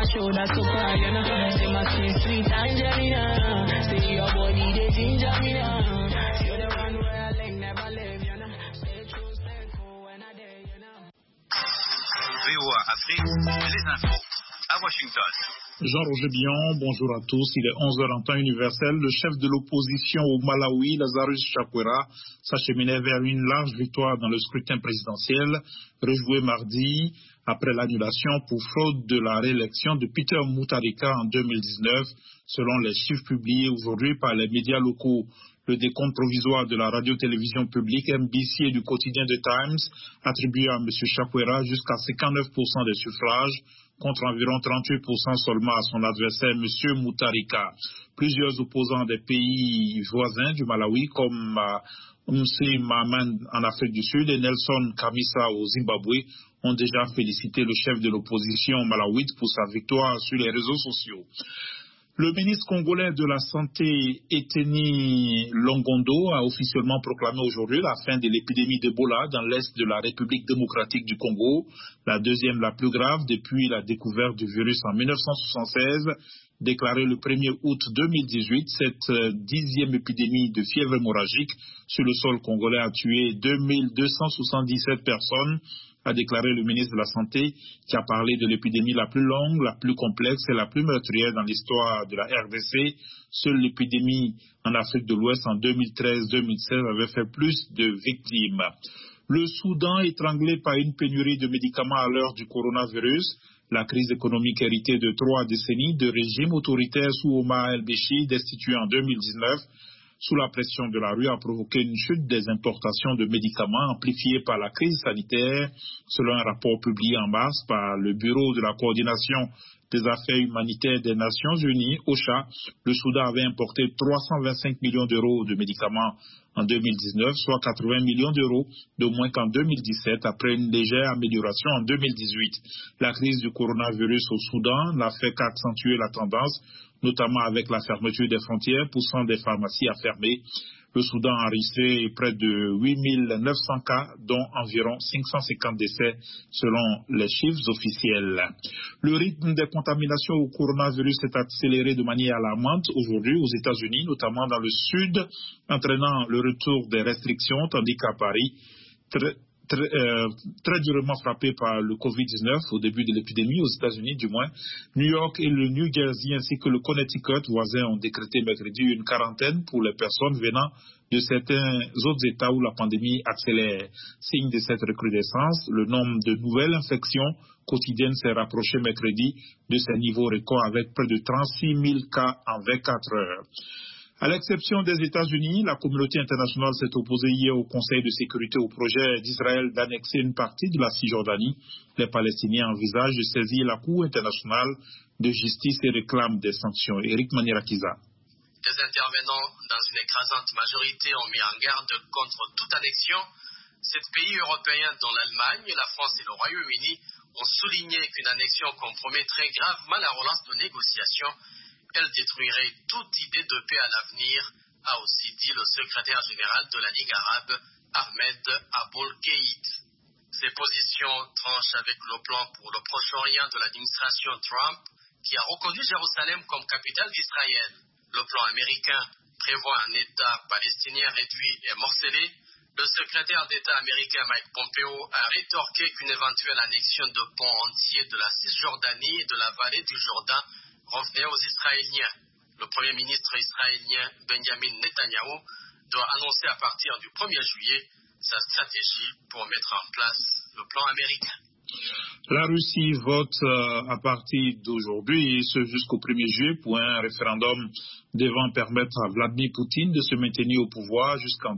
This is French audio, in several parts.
shoulder super, you know. Say my sweet Angelina. Say your body they ginger me now. You're the one where I like never leave, you know. Stay true, stay cool when I dare, you know. VOA Afrique, les infos à Washington. Jean-Roger Bion, bonjour à tous. Il est 11h en temps universel. Le chef de l'opposition au Malawi, Lazarus Chakwera, s'acheminait vers une large victoire dans le scrutin présidentiel, rejoué mardi après l'annulation pour fraude de la réélection de Peter Mutharika en 2019, selon les chiffres publiés aujourd'hui par les médias locaux. Le décompte provisoire de la radio-télévision publique MBC et du quotidien The Times attribue à M. Chakwera jusqu'à 59% des suffrages, contre environ 38% seulement à son adversaire, M. Mutharika. Plusieurs opposants des pays voisins du Malawi, comme Mssi Mahaman en Afrique du Sud et Nelson Chamisa au Zimbabwe, ont déjà félicité le chef de l'opposition malawite pour sa victoire sur les réseaux sociaux. Le ministre congolais de la Santé, Eteni Longondo, a officiellement proclamé aujourd'hui la fin de l'épidémie d'Ebola dans l'est de la République démocratique du Congo, la deuxième la plus grave depuis la découverte du virus en 1976. Déclaré le 1er août 2018, cette 10e épidémie de fièvre hémorragique sur le sol congolais a tué 2277 personnes, a déclaré le ministre de la Santé, qui a parlé de l'épidémie la plus longue, la plus complexe et la plus meurtrière dans l'histoire de la RDC. Seule l'épidémie en Afrique de l'Ouest en 2013-2016 avait fait plus de victimes. Le Soudan, étranglé par une pénurie de médicaments à l'heure du coronavirus. La crise économique héritée de 3 décennies de régime autoritaire sous Omar el-Béchir, destitué en 2019, sous la pression de la rue, a provoqué une chute des importations de médicaments amplifiée par la crise sanitaire. Selon un rapport publié en mars par le Bureau de la coordination des affaires humanitaires des Nations Unies, OCHA, le Soudan avait importé 325 millions d'euros de médicaments en 2019, soit 80 millions d'euros de moins qu'en 2017, après une légère amélioration en 2018. La crise du coronavirus au Soudan n'a fait qu'accentuer la tendance, notamment avec la fermeture des frontières, poussant des pharmacies à fermer. Le Soudan a enregistré près de 8900 cas, dont environ 550 décès, selon les chiffres officiels. Le rythme des contaminations au coronavirus s'est accéléré de manière alarmante aujourd'hui aux États-Unis, notamment dans le sud, entraînant le retour des restrictions, tandis qu'à Paris, très durement frappé par le Covid-19 au début de l'épidémie, aux États-Unis du moins. New York et le New Jersey ainsi que le Connecticut voisins ont décrété mercredi une quarantaine pour les personnes venant de certains autres États où la pandémie accélère. Signe de cette recrudescence, le nombre de nouvelles infections quotidiennes s'est rapproché mercredi de ses niveaux records avec près de 36 000 cas en 24 heures. À l'exception des États-Unis, la communauté internationale s'est opposée hier au Conseil de sécurité au projet d'Israël d'annexer une partie de la Cisjordanie. Les Palestiniens envisagent de saisir la Cour internationale de justice et réclament des sanctions. Eric Manierakiza. Des intervenants dans une écrasante majorité ont mis en garde contre toute annexion. 7 pays européens, dont l'Allemagne, la France et le Royaume-Uni, ont souligné qu'une annexion compromettrait gravement la relance de négociations. Elle détruirait toute idée de paix à l'avenir, a aussi dit le secrétaire général de la Ligue arabe, Ahmed Aboul-Gheit. Ces positions tranchent avec le plan pour le Proche-Orient de l'administration Trump, qui a reconnu Jérusalem comme capitale d'Israël. Le plan américain prévoit un État palestinien réduit et morcelé. Le secrétaire d'État américain Mike Pompeo a rétorqué qu'une éventuelle annexion de pans entiers de la Cisjordanie et de la vallée du Jourdain revenait aux Israéliens. Le Premier ministre israélien Benjamin Netanyahou doit annoncer à partir du 1er juillet sa stratégie pour mettre en place le plan américain. La Russie vote à partir d'aujourd'hui et ce jusqu'au 1er juillet pour un référendum devant permettre à Vladimir Poutine de se maintenir au pouvoir jusqu'en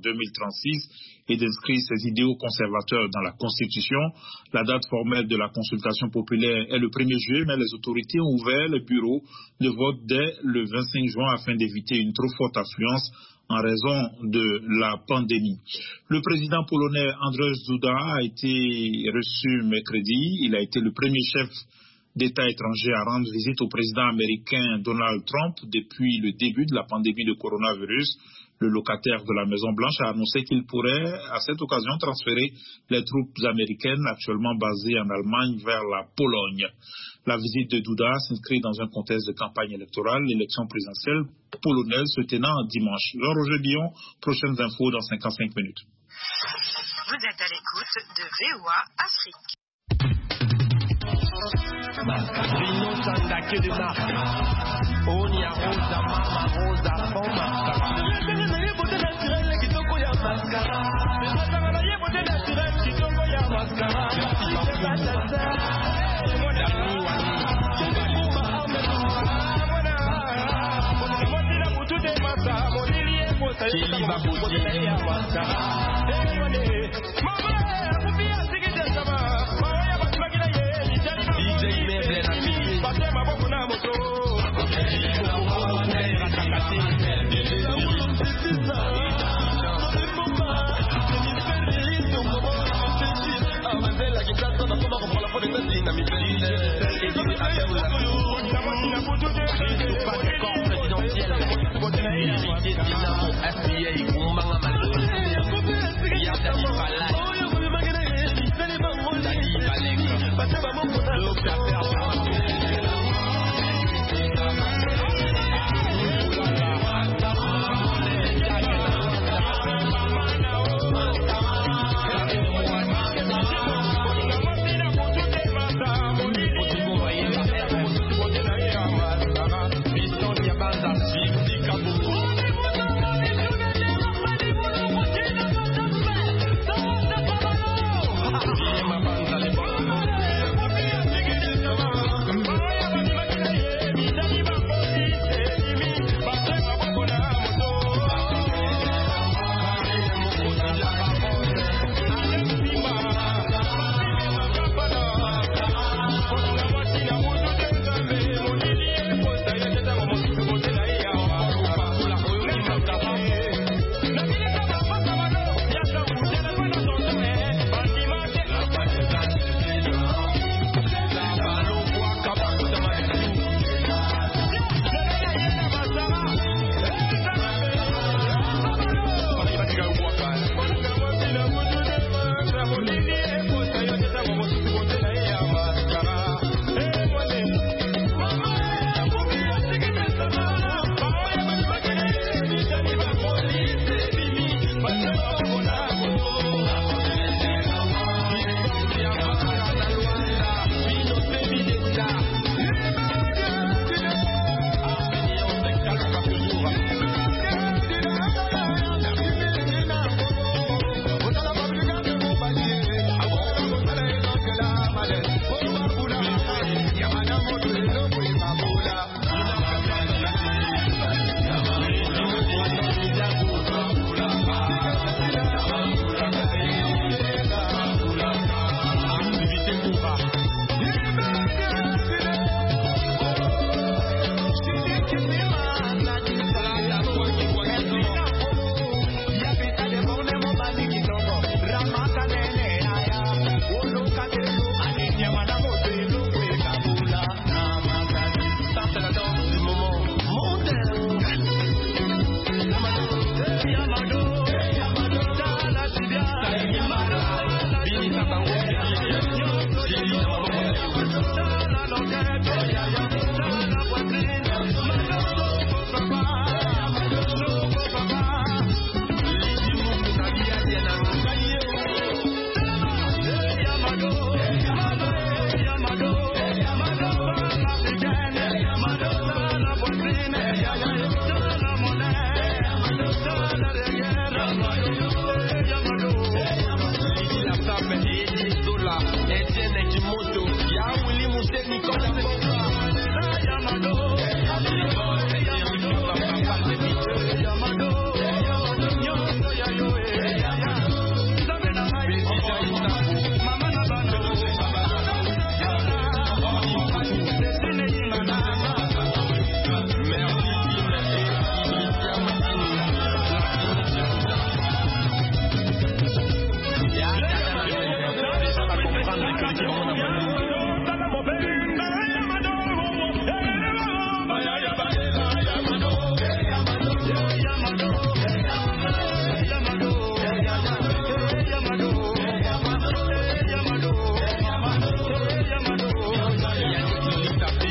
2036 et d'inscrire ses idéaux conservateurs dans la Constitution. La date formelle de la consultation populaire est le 1er juillet, mais les autorités ont ouvert les bureaux de vote dès le 25 juin afin d'éviter une trop forte affluence en raison de la pandémie. Le président polonais Andrzej Duda a été reçu mercredi. Il a été le premier chef d'États étrangers à rendre visite au président américain Donald Trump depuis le début de la pandémie de coronavirus. Le locataire de la Maison-Blanche a annoncé qu'il pourrait, à cette occasion, transférer les troupes américaines actuellement basées en Allemagne vers la Pologne. La visite de Duda s'inscrit dans un contexte de campagne électorale, l'élection présidentielle polonaise se tenant dimanche. Jean-Roger Lyon, prochaines infos dans 55 minutes. Vous êtes à l'écoute de VOA Afrique. FBA